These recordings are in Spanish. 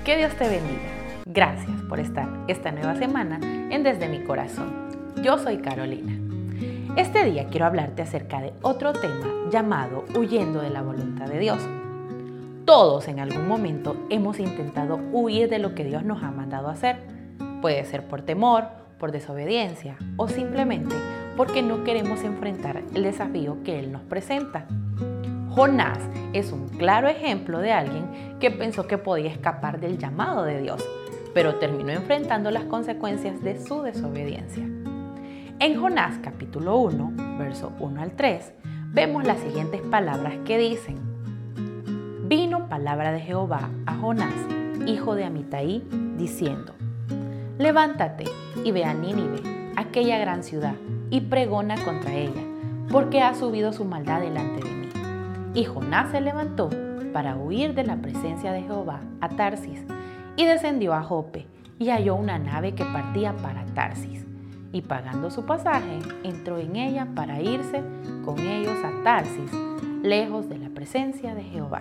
Que Dios te bendiga. Gracias por estar esta nueva semana en Desde mi Corazón. Yo soy Carolina. Este día quiero hablarte acerca de otro tema llamado huyendo de la voluntad de Dios. Todos en algún momento hemos intentado huir de lo que Dios nos ha mandado hacer. Puede ser por temor, por desobediencia o simplemente porque no queremos enfrentar el desafío que Él nos presenta. Jonás es un claro ejemplo de alguien que pensó que podía escapar del llamado de Dios, pero terminó enfrentando las consecuencias de su desobediencia. En Jonás capítulo 1, verso 1 al 3, vemos las siguientes palabras que dicen: Vino palabra de Jehová a Jonás, hijo de Amitai, diciendo: Levántate y ve a Nínive, aquella gran ciudad, y pregona contra ella, porque ha subido su maldad delante de mí. Y Jonás se levantó para huir de la presencia de Jehová a Tarsis, y descendió a Jope, y halló una nave que partía para Tarsis. Y pagando su pasaje, entró en ella para irse con ellos a Tarsis, lejos de la presencia de Jehová.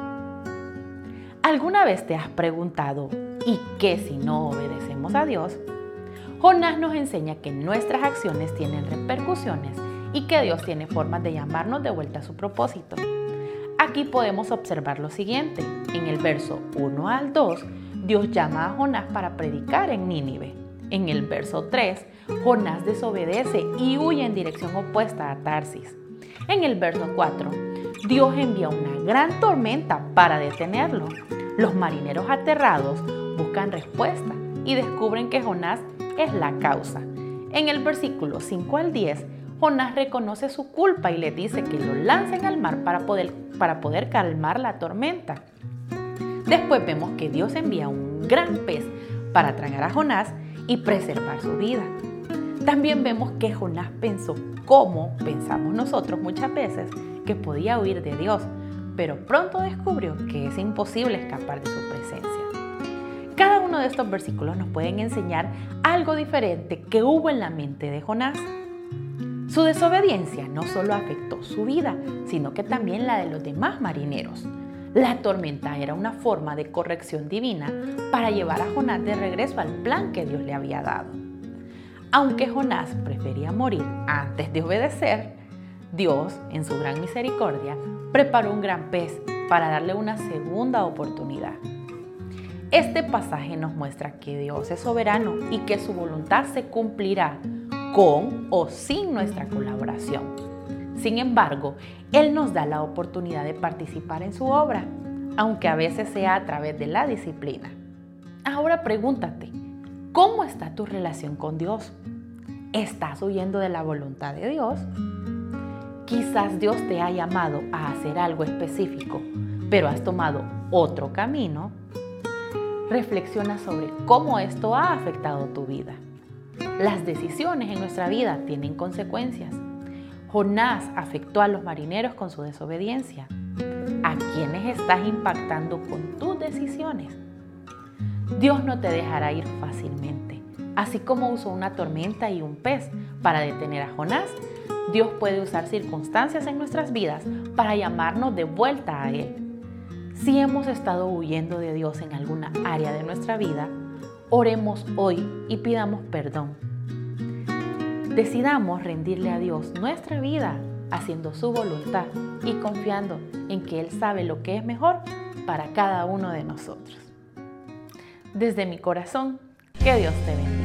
¿Alguna vez te has preguntado, ¿y qué si no obedecemos a Dios? Jonás nos enseña que nuestras acciones tienen repercusiones y que Dios tiene formas de llamarnos de vuelta a su propósito. Aquí podemos observar lo siguiente. En el verso 1 al 2, Dios llama a Jonás para predicar en Nínive. En el verso 3, Jonás desobedece y huye en dirección opuesta a Tarsis. En el verso 4, Dios envía una gran tormenta para detenerlo. Los marineros aterrados buscan respuesta y descubren que Jonás es la causa. En el versículo 5 al 10, Jonás reconoce su culpa y le dice que lo lancen al mar para poder calmar la tormenta. Después vemos que Dios envía un gran pez para tragar a Jonás y preservar su vida. También vemos que Jonás pensó como pensamos nosotros muchas veces que podía huir de Dios, pero pronto descubrió que es imposible escapar de su presencia. Cada uno de estos versículos nos pueden enseñar algo diferente que hubo en la mente de Jonás. Su desobediencia no solo afectó su vida, sino que también la de los demás marineros. La tormenta era una forma de corrección divina para llevar a Jonás de regreso al plan que Dios le había dado. Aunque Jonás prefería morir antes de obedecer, Dios, en su gran misericordia, preparó un gran pez para darle una segunda oportunidad. Este pasaje nos muestra que Dios es soberano y que su voluntad se cumplirá con o sin nuestra colaboración. Sin embargo, Él nos da la oportunidad de participar en su obra, aunque a veces sea a través de la disciplina. Ahora pregúntate, ¿cómo está tu relación con Dios? ¿Estás huyendo de la voluntad de Dios? Quizás Dios te ha llamado a hacer algo específico, pero has tomado otro camino. Reflexiona sobre cómo esto ha afectado tu vida. Las decisiones en nuestra vida tienen consecuencias. Jonás afectó a los marineros con su desobediencia. ¿A quiénes estás impactando con tus decisiones? Dios no te dejará ir fácilmente. Así como usó una tormenta y un pez para detener a Jonás, Dios puede usar circunstancias en nuestras vidas para llamarnos de vuelta a Él. Si hemos estado huyendo de Dios en alguna área de nuestra vida, oremos hoy y pidamos perdón. Decidamos rendirle a Dios nuestra vida, haciendo su voluntad y confiando en que Él sabe lo que es mejor para cada uno de nosotros. Desde mi corazón, que Dios te bendiga.